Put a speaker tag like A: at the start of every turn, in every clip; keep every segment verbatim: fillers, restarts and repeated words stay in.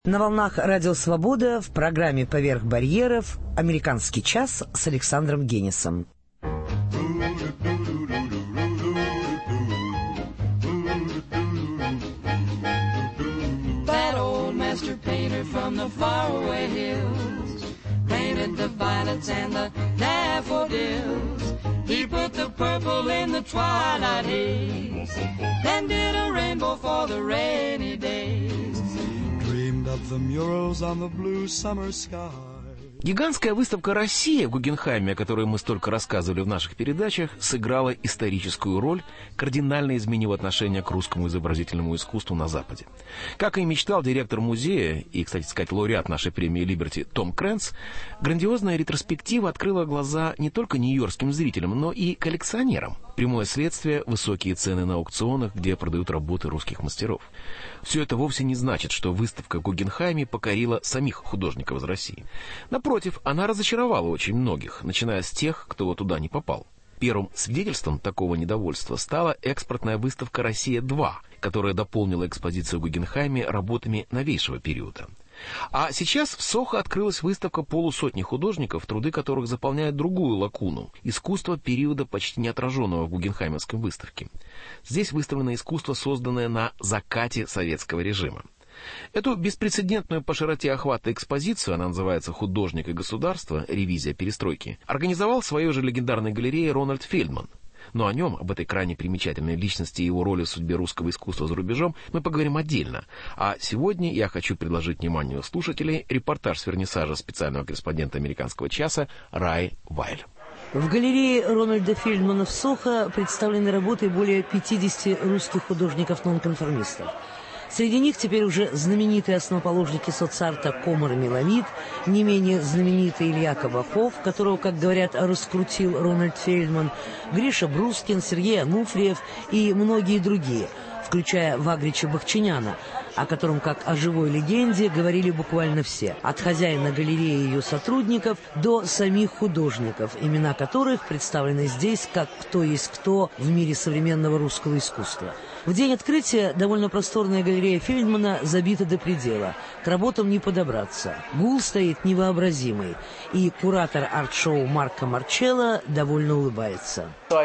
A: На волнах Радио Свобода в программе «Поверх барьеров» «Американский час» с Александром Генисом.
B: That old master painter from the faraway hills painted the violets and the daffodils. He put the purple in the twilight haze, then did a rainbow for the rainy days.
C: Of the murals on the blue summer sky.
D: Гигантская выставка «Россия» в Гугенхайме, о которой мы столько рассказывали в наших передачах, сыграла историческую роль, кардинально изменив отношение к русскому изобразительному искусству на Западе. Как и мечтал директор музея и, кстати сказать, лауреат нашей премии «Либерти» Том Крэнс, грандиозная ретроспектива открыла глаза не только нью-йоркским зрителям, но и коллекционерам. Прямое следствие – высокие цены на аукционах, где продают работы русских мастеров. Все это вовсе не значит, что выставка в Гугенхайме покорила самих художников из России. Напротив, она разочаровала очень многих, начиная с тех, кто туда не попал. Первым свидетельством такого недовольства стала экспортная выставка «Россия-два», которая дополнила экспозицию в Гугенхайме работами новейшего периода. А сейчас в Сохо открылась выставка полусотни художников, труды которых заполняют другую лакуну – искусство периода, почти не отраженного в Гугенхаймовской выставке. Здесь выставлено искусство, созданное на закате советского режима. Эту беспрецедентную по широте охвата экспозицию, она называется «Художник и государство. Ревизия перестройки», организовал в своей же легендарной галерее Рональд Фельдман. Но о нем, об этой крайне примечательной личности и его роли в судьбе русского искусства за рубежом, мы поговорим отдельно. А сегодня я хочу предложить вниманию слушателей репортаж с вернисажа специального корреспондента «Американского часа» Раи Вайль.
A: В галерее Рональда Фельдмана в Сохо представлены работы более пятидесяти русских художников-нонконформистов. Среди них теперь уже знаменитые основоположники соцарта Комар Миламид, не менее знаменитый Илья Кабаков, которого, как говорят, раскрутил Рональд Фельдман, Гриша Брускин, Сергей Ануфриев и многие другие, включая Вагрича Бахчиняна, о котором, как о живой легенде, говорили буквально все, от хозяина галереи и ее сотрудников до самих художников, имена которых представлены здесь как кто есть кто в мире современного русского искусства. В день открытия довольно просторная галерея Фельдмана забита до предела. К работам не подобраться. Гул стоит невообразимый. И куратор арт-шоу Марко Марчелло довольно улыбается.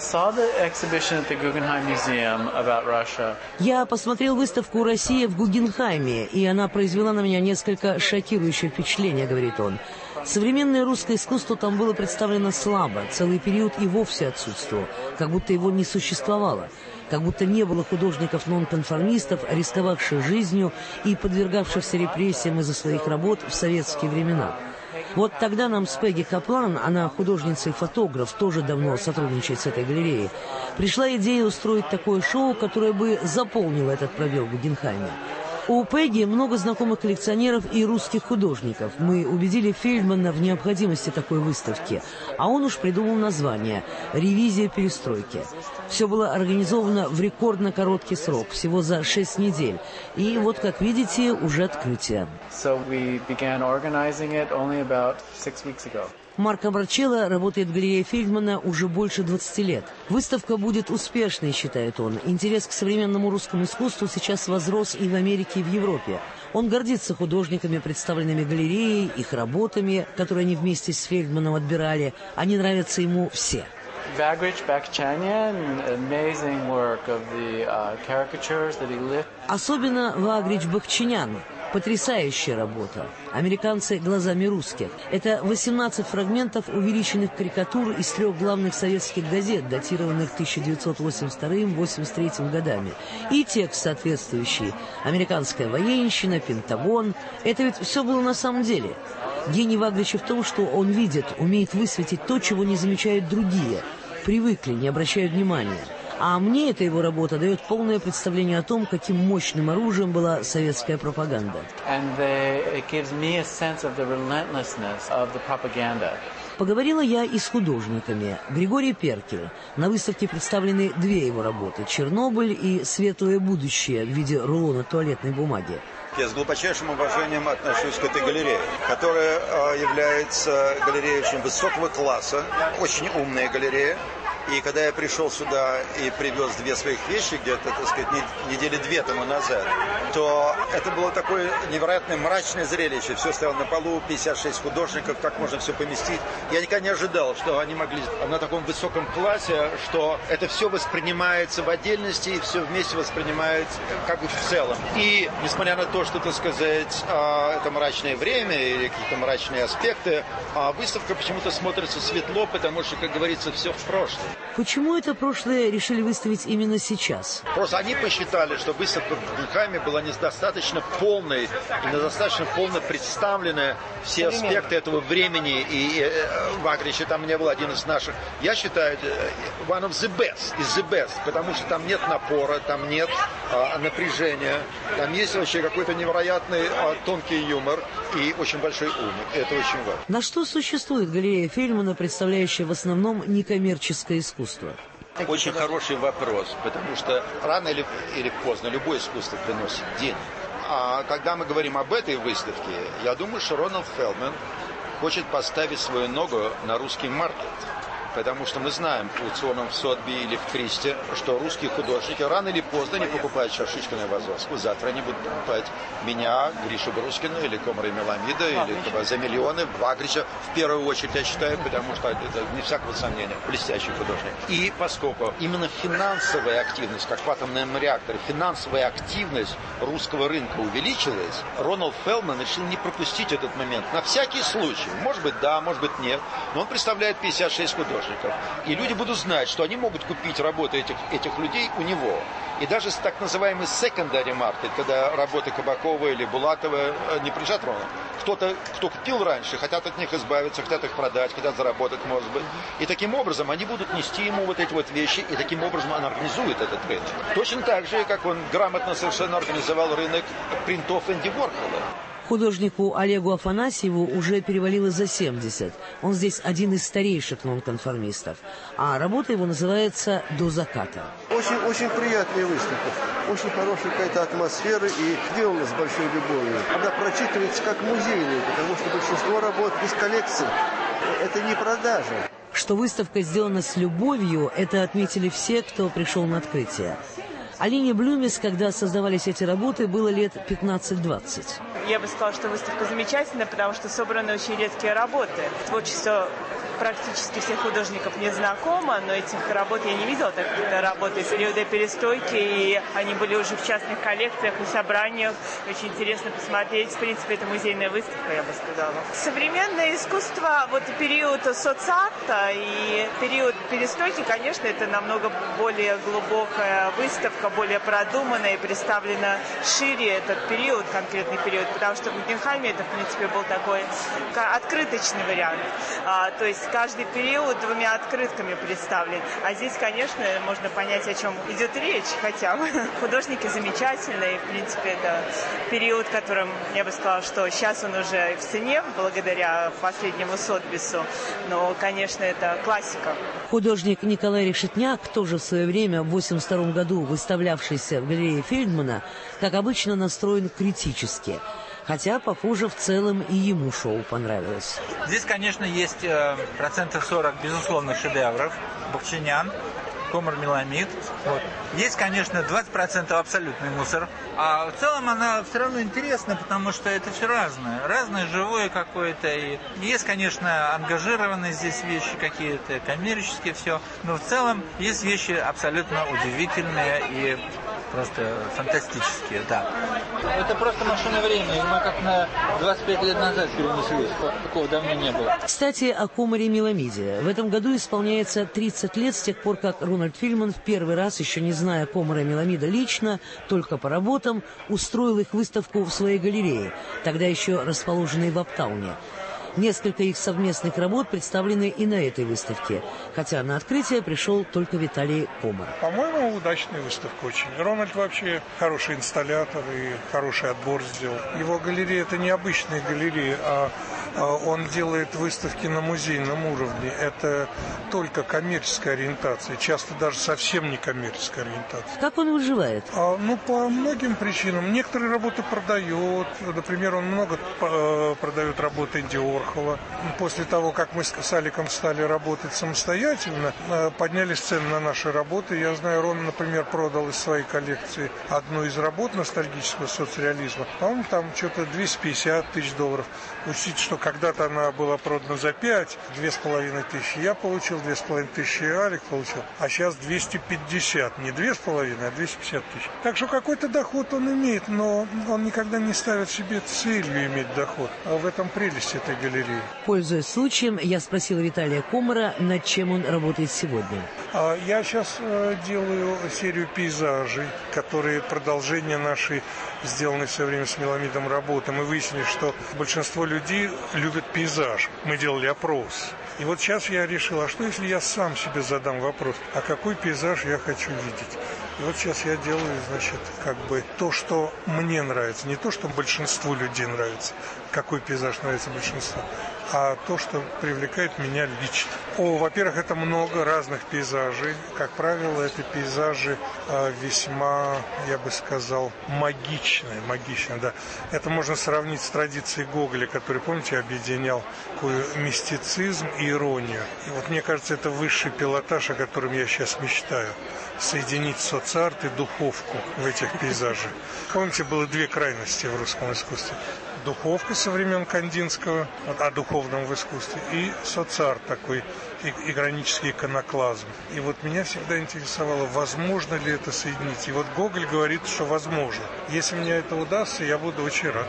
A: Я посмотрел выставку «Россия» в Гугенхайме, и она произвела на меня несколько шокирующее впечатление, говорит он. Современное русское искусство там было представлено слабо, целый период и вовсе отсутствовал, как будто его не существовало. Как будто не было художников-нонконформистов, рисковавших жизнью и подвергавшихся репрессиям из-за своих работ в советские времена. Вот тогда нам с Пегги Каплан, она художница и фотограф, тоже давно сотрудничает с этой галереей, пришла идея устроить такое шоу, которое бы заполнило этот пробел в Гугенхайме. У Пегги много знакомых коллекционеров и русских художников. Мы убедили Фельдмана в необходимости такой выставки, а он уж придумал название «Ревизия перестройки». Все было организовано в рекордно короткий срок, всего за шесть недель. И вот, как видите, уже открытие. Марко Марчелло работает в галерее Фельдмана уже больше двадцати лет. Выставка будет успешной, считает он. Интерес к современному русскому искусству сейчас возрос и в Америке, и в Европе. Он гордится художниками, представленными галереей, их работами, которые они вместе с Фельдманом отбирали. Они нравятся ему все. Особенно Вагрич Бахчинян. Потрясающая работа. Американцы глазами русских. Это восемнадцать фрагментов увеличенных карикатур из трех главных советских газет, датированных тысяча девятьсот восемьдесят вторым — восемьдесят третьим годами. И текст соответствующий. Американская военщина, Пентагон. Это ведь все было на самом деле. Гений Вагрича в том, что он видит, умеет высветить то, чего не замечают другие. Привыкли, не обращают внимания. А мне эта его работа дает полное представление о том, каким мощным оружием была советская пропаганда. Поговорила я и с художниками. Григорий Перкель. На выставке представлены две его работы: «Чернобыль» и «Светлое будущее» в виде рулона туалетной бумаги.
E: Я с глубочайшим уважением отношусь к этой галерее, которая является галереей очень высокого класса, очень умная галерея. И когда я пришел сюда и привез две своих вещи где-то, так сказать, недели две тому назад, то это было такое невероятное мрачное зрелище. Все стояло на полу, пятьдесят шесть художников, как можно все поместить. Я никогда не ожидал, что они могли на таком высоком классе, что это все воспринимается в отдельности и все вместе воспринимается как бы в целом. И несмотря на то, что, так сказать, это мрачное время или какие-то мрачные аспекты, выставка почему-то смотрится светло, потому что, как говорится, все в прошлом.
A: Почему это прошлое решили выставить именно сейчас?
E: Просто они посчитали, что выставка в Гугенхайме была недостаточно полной и недостаточно полно представлены все аспекты этого времени. И э, Вагрич там не был один из наших. Я считаю, one of the best, is the best, потому что там нет напора, там нет э, напряжения, там есть вообще какой-то невероятный э, тонкий юмор и очень большой ум. Это очень важно.
A: На что существует галерея Фельдмана, представляющая в основном некоммерческое искусство?
E: Очень хороший вопрос, потому что рано или, или поздно любое искусство приносит деньги. А когда мы говорим об этой выставке, я думаю, что Рональд Фелдман хочет поставить свою ногу на русский маркет. Потому что мы знаем по аукционам в Сотби или в Кристе, что русские художники рано или поздно не покупают Шашичкина и Вазовскую. Завтра они будут покупать меня, Гришу Брускина, или Комара и Меламида, или за миллионы Вагрича. В первую очередь, я считаю, потому что это, не всякого сомнения, блестящий художник. И поскольку именно финансовая активность, как в атомном реакторе, финансовая активность русского рынка увеличилась, Рональд Фелдман решил не пропустить этот момент. На всякий случай. Может быть, да, может быть, нет. Но он представляет пятьдесят шесть художников. И люди будут знать, что они могут купить работы этих, этих людей у него. И даже с так называемый secondary market, когда работы Кабакова или Булатова не принадлежат ровно. Кто-то, кто купил раньше, хотят от них избавиться, хотят их продать, хотят заработать, может быть. И таким образом они будут нести ему вот эти вот вещи, и таким образом он организует этот рынок. Точно так же, как он грамотно совершенно организовал рынок принтов Энди Уорхола.
A: Художнику Олегу Афанасьеву уже перевалило за семьдесят. Он здесь один из старейших нонконформистов. А работа его называется «До заката».
F: Очень, очень приятная выставка. Очень хорошая какая-то атмосфера и сделана с большой любовью. Она прочитывается как музейная, потому что большинство работ из коллекции. Это не продажа.
A: Что выставка сделана с любовью, это отметили все, кто пришел на открытие. Алине Блюмис, когда создавались эти работы, было лет пятнадцать-двадцать.
G: Я бы сказала, что выставка замечательная, потому что собраны очень редкие работы. Творчество практически всех художников не знакомо, но этих работ я не видела, так это работы из периода перестройки, и они были уже в частных коллекциях и собраниях. Очень интересно посмотреть. В принципе, это музейная выставка, я бы сказала. Современное искусство, вот период соцарта и период перестройки, конечно, это намного более глубокая выставка, более продуманная и представлена шире этот период, конкретный период, потому что в Гугенхайме это, в принципе, был такой открыточный вариант. А, то есть каждый период двумя открытками представлен. А здесь, конечно, можно понять, о чем идет речь хотя бы. Художники замечательные. В принципе, это период, которым, я бы сказала, что сейчас он уже в цене, благодаря последнему Сотбису. Но, конечно, это классика.
A: Художник Николай Решетняк, тоже в свое время, в восемьдесят втором году выставлявшийся в галерее Фельдмана, как обычно настроен критически. Хотя, похоже, в целом и ему шоу понравилось.
H: Здесь, конечно, есть э, процентов сорок безусловных шедевров. Бахчинян, Комар Меламид. Вот. Есть, конечно, двадцать процентов абсолютный мусор. А в целом она все равно интересна, потому что это все разное. Разное, живое какое-то. И есть, конечно, ангажированные здесь вещи какие-то, коммерческие все. Но в целом есть вещи абсолютно удивительные и просто фантастические, да. Это просто машина времени. Мы как на двадцать пять лет назад перенеслись. Такого давно не было.
A: Кстати, о Комаре Меламиде. В этом году исполняется тридцать лет с тех пор, как Рональд Фельдман в первый раз, еще не зная Комара Меламида лично, только по работам, устроил их выставку в своей галерее, тогда еще расположенной в Аптауне. Несколько их совместных работ представлены и на этой выставке, хотя на открытие пришел только Виталий Комар.
I: По-моему, удачная выставка очень. Рональд вообще хороший инсталлятор и хороший отбор сделал. Его галерея — это не обычная галерея, а Он делает выставки на музейном уровне. Это только коммерческая ориентация, часто даже совсем не коммерческая ориентация.
A: Как он выживает?
I: А, ну, по многим причинам. Некоторые работы продает. Например, он много продает работы Энди Уорхола. После того, как мы с Аликом стали работать самостоятельно, поднялись цены на наши работы. Я знаю, Рон, например, продал из своей коллекции одну из работ ностальгического соцреализма. По-моему, там что-то двести пятьдесят тысяч долларов. Учтите, что когда-то она была продана за пять, две с половиной тысячи я получил, две с половиной тысячи Алик получил, а сейчас двести пятьдесят, не две с половиной, а двести пятьдесят тысяч. Так что какой-то доход он имеет, но он никогда не ставит себе целью иметь доход. А в этом прелесть этой галереи.
A: Пользуясь случаем, я спросил Виталия Комара, над чем он работает сегодня.
I: Я сейчас делаю серию пейзажей, которые продолжение нашей сделанной в свое время с Меламидом работы. Мы выяснили, что большинство людей любят пейзаж. Мы делали опрос. И вот сейчас я решил, а что если я сам себе задам вопрос, а какой пейзаж я хочу видеть? И вот сейчас я делаю, значит, как бы то, что мне нравится. Не то, что большинству людей нравится, какой пейзаж нравится большинству, а то, что привлекает меня лично. О, во-первых, это много разных пейзажей. Как правило, это пейзажи э, весьма, я бы сказал, магичные. Магичные, да. Это можно сравнить с традицией Гоголя, который, помните, объединял такой мистицизм и иронию. И вот мне кажется, это высший пилотаж, о котором я сейчас мечтаю. Соединить соцарт и духовку в этих пейзажах. Помните, было две крайности в русском искусстве. Духовка со времен Кандинского, о духовном в искусстве, и соцарт такой, игронический иконоклазм. И вот меня всегда интересовало, возможно ли это соединить. И вот Гоголь говорит, что возможно. Если мне это удастся, я буду очень рад.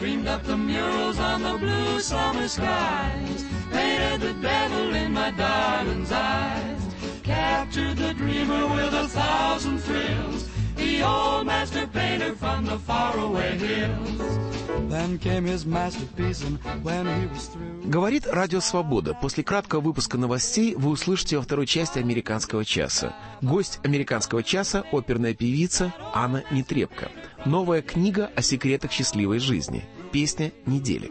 B: Captured the dreamer with a thousand thrills, the old master painter from the faraway hills.
C: Then came his masterpiece, and when he was through...
D: Говорит Радио Свобода. После краткого выпуска новостей вы услышите во второй части «Американского часа». Гость «Американского часа» — оперная певица Анна Нетребко. Новая книга о секретах счастливой жизни. Песня недели.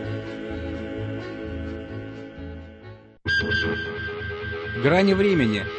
J: «Грани времени»